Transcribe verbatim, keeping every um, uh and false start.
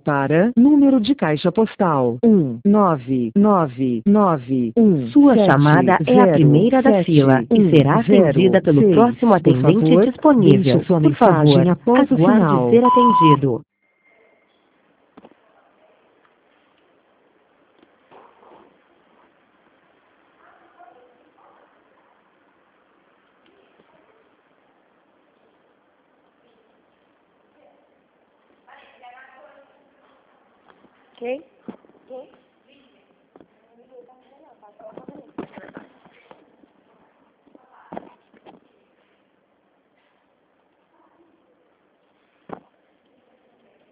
para número de caixa postal um nove nove nove um. Sua chamada é a primeira da fila e será atendida pelo próximo atendente disponível. Deixe sua Por favor, mensagem após o aguarde sinal. ser atendido. Ok?